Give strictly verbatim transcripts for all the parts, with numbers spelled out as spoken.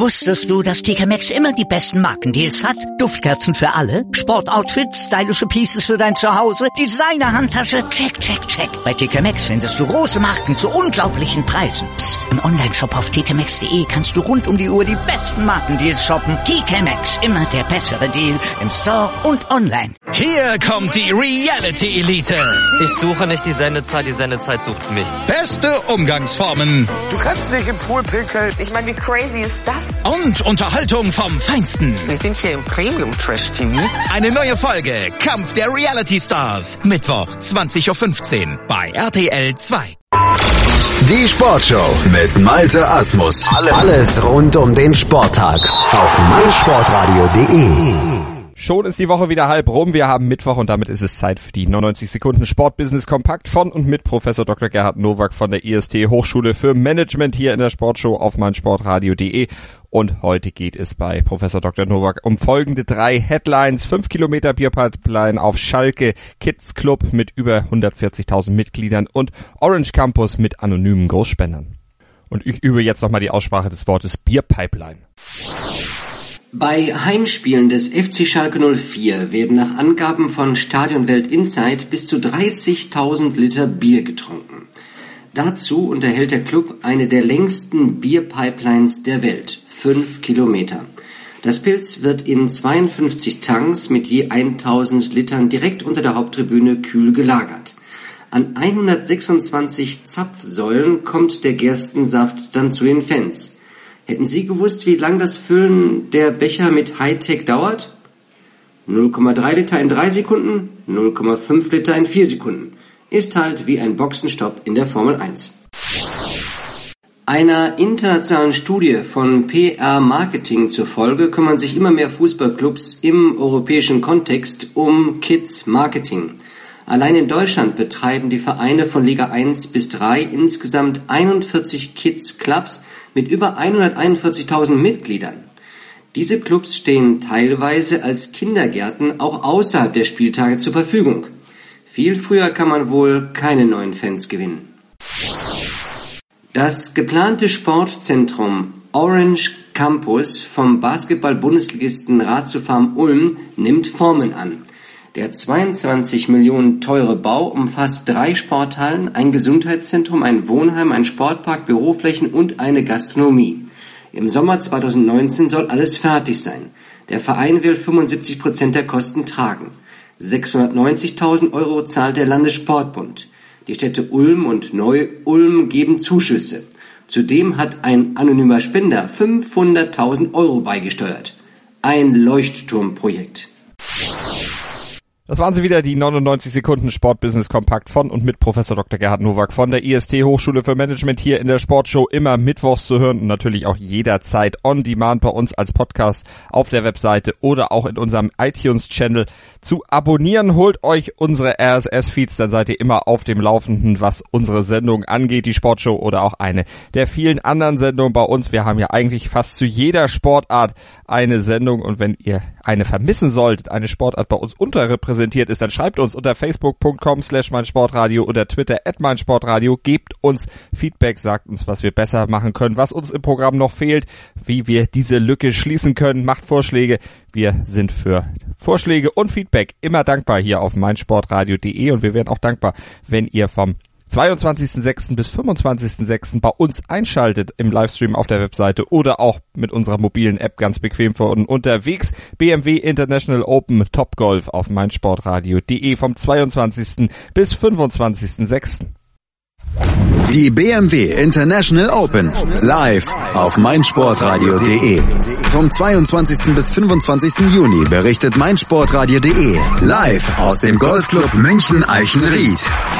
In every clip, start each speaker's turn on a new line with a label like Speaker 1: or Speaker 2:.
Speaker 1: Wusstest du, dass T K Maxx immer die besten Markendeals hat? Duftkerzen für alle, Sportoutfits, stylische Pieces für dein Zuhause, Designer-Handtasche, check, check, check. Bei T K Maxx findest du große Marken zu unglaublichen Preisen. Psst. Im Onlineshop auf t k maxx punkt de kannst du rund um die Uhr die besten Markendeals shoppen. T K Maxx, immer der bessere Deal im Store und online.
Speaker 2: Hier kommt die Reality Elite.
Speaker 3: Ich suche nicht die Sendezeit, die Sendezeit sucht mich.
Speaker 2: Beste Umgangsformen.
Speaker 4: Du kannst nicht im Pool pinkeln.
Speaker 5: Ich meine, wie crazy ist das?
Speaker 2: Und Unterhaltung vom Feinsten.
Speaker 4: Wir sind hier im Premium-Trash-T V.
Speaker 2: Eine neue Folge Kampf der Reality Stars. Mittwoch, zwanzig Uhr fünfzehn bei R T L zwei.
Speaker 6: Die Sportshow mit Malte Asmus. Alles rund um den Sporttag auf meinsportradio punkt de.
Speaker 7: Schon ist die Woche wieder halb rum. Wir haben Mittwoch und damit ist es Zeit für die neunundneunzig Sekunden Sportbusiness Kompakt von und mit Professor Doktor Gerhard Nowak von der I S T Hochschule für Management hier in der Sportshow auf meinsportradio punkt de. Und heute geht es bei Professor Doktor Nowak um folgende drei Headlines. Fünf Kilometer Bierpipeline auf Schalke, Kids Club mit über hundertvierzigtausend Mitgliedern und Orange Campus mit anonymen Großspendern. Und ich übe jetzt nochmal die Aussprache des Wortes Bierpipeline.
Speaker 8: Bei Heimspielen des F C Schalke null vier werden nach Angaben von Stadionwelt Insight bis zu dreißigtausend Liter Bier getrunken. Dazu unterhält der Club eine der längsten Bierpipelines der Welt, fünf Kilometer. Das Pilz wird in zweiundfünfzig Tanks mit je tausend Litern direkt unter der Haupttribüne kühl gelagert. An hundertsechsundzwanzig Zapfsäulen kommt der Gerstensaft dann zu den Fans. Hätten Sie gewusst, wie lang das Füllen der Becher mit Hightech dauert? null Komma drei Liter in drei Sekunden, null Komma fünf Liter in vier Sekunden. Ist halt wie ein Boxenstopp in der Formel eins. Einer internationalen Studie von P R Marketing zufolge kümmern sich immer mehr Fußballclubs im europäischen Kontext um Kids Marketing. Allein in Deutschland betreiben die Vereine von Liga eins bis drei insgesamt einundvierzig Kids Clubs mit über hunderteinundvierzigtausend Mitgliedern. Diese Clubs stehen teilweise als Kindergärten auch außerhalb der Spieltage zur Verfügung. Viel früher kann man wohl keine neuen Fans gewinnen. Das geplante Sportzentrum Orange Campus vom Basketball-Bundesligisten Ratiofarm Ulm nimmt Formen an. Der zweiundzwanzig Millionen teure Bau umfasst drei Sporthallen, ein Gesundheitszentrum, ein Wohnheim, ein Sportpark, Büroflächen und eine Gastronomie. Im Sommer zweitausendneunzehn soll alles fertig sein. Der Verein will fünfundsiebzig Prozent der Kosten tragen. sechshundertneunzigtausend Euro zahlt der Landessportbund. Die Städte Ulm und Neu-Ulm geben Zuschüsse. Zudem hat ein anonymer Spender fünfhunderttausend Euro beigesteuert. Ein Leuchtturmprojekt.
Speaker 7: Das waren sie wieder, die neunundneunzig Sekunden Sportbusiness Kompakt von und mit Professor Doktor Gerhard Nowak von der I S T Hochschule für Management hier in der Sportshow, immer mittwochs zu hören und natürlich auch jederzeit on demand bei uns als Podcast auf der Webseite oder auch in unserem iTunes-Channel zu abonnieren. Holt euch unsere R S S-Feeds, dann seid ihr immer auf dem Laufenden, was unsere Sendung angeht, die Sportshow oder auch eine der vielen anderen Sendungen bei uns. Wir haben ja eigentlich fast zu jeder Sportart eine Sendung und wenn ihr eine vermissen solltet, eine Sportart bei uns unterrepräsentiert ist, dann schreibt uns unter facebook punkt com slash meinsportradio oder Twitter at meinsportradio, gebt uns Feedback, sagt uns, was wir besser machen können, was uns im Programm noch fehlt, wie wir diese Lücke schließen können, macht Vorschläge. Wir sind für Vorschläge und Feedback immer dankbar hier auf meinsportradio punkt de und wir wären auch dankbar, wenn ihr vom zweiundzwanzigsten sechsten bis fünfundzwanzigsten sechsten bei uns einschaltet im Livestream auf der Webseite oder auch mit unserer mobilen App ganz bequem für uns unterwegs. B M W International Open Topgolf auf meinsportradio punkt de vom zweiundzwanzigsten bis fünfundzwanzigsten sechsten
Speaker 6: Die B M W International Open live auf meinsportradio punkt de. Vom zweiundzwanzigsten bis fünfundzwanzigsten Juni berichtet meinsportradio punkt de live aus dem Golfclub München Eichenried.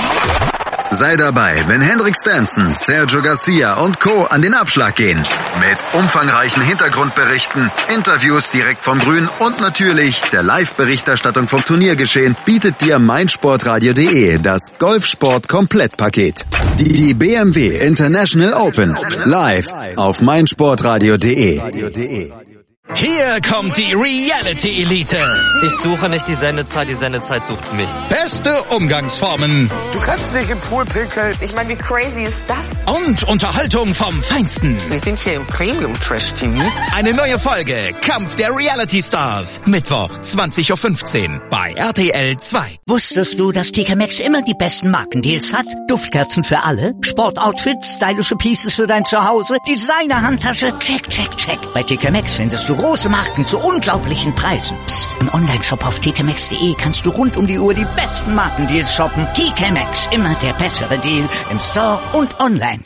Speaker 6: Sei dabei, wenn Henrik Stenson, Sergio Garcia und Co. an den Abschlag gehen. Mit umfangreichen Hintergrundberichten, Interviews direkt vom Grün und natürlich der Live-Berichterstattung vom Turniergeschehen bietet dir meinsportradio punkt de das Golfsport-Komplettpaket. Die B M W International Open live auf meinsportradio punkt de.
Speaker 2: Hier kommt die Reality Elite.
Speaker 3: Ich suche nicht die Sendezeit, die Sendezeit sucht mich.
Speaker 2: Beste Umgangsformen.
Speaker 4: Du kannst nicht im Pool pinkeln.
Speaker 5: Ich meine, wie crazy ist das?
Speaker 2: Und Unterhaltung vom Feinsten.
Speaker 4: Wir sind hier im Premium Trash T V.
Speaker 2: Eine neue Folge Kampf der Reality Stars. Mittwoch, zwanzig Uhr fünfzehn bei R T L zwei.
Speaker 1: Wusstest du, dass T K Maxx immer die besten Markendeals hat? Duftkerzen für alle, Sportoutfits, stylische Pieces für dein Zuhause, Designer-Handtasche, check, check, check. Bei T K Maxx findest du große Marken zu unglaublichen Preisen. Psst. Im Onlineshop auf t k maxx punkt de kannst du rund um die Uhr die besten Markendeals shoppen. T K Maxx, immer der bessere Deal im Store und online.